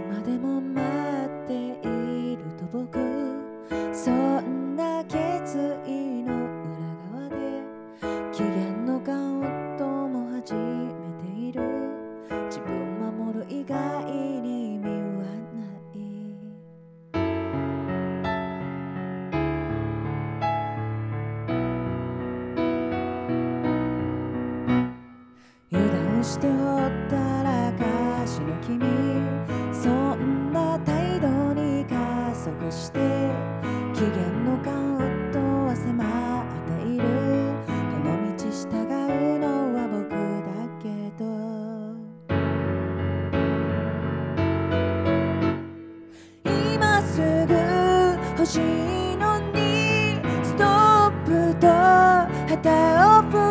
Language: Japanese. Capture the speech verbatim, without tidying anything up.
までも待っていると僕、そんな決意の裏側で機嫌のカウントも始めている。自分守る以外に意味はない。油断してほったらかしの君、そんな態度に加速して機嫌のカウントは迫っている。どの道従うのは僕だけど、今すぐ欲しいのにストップと旗を振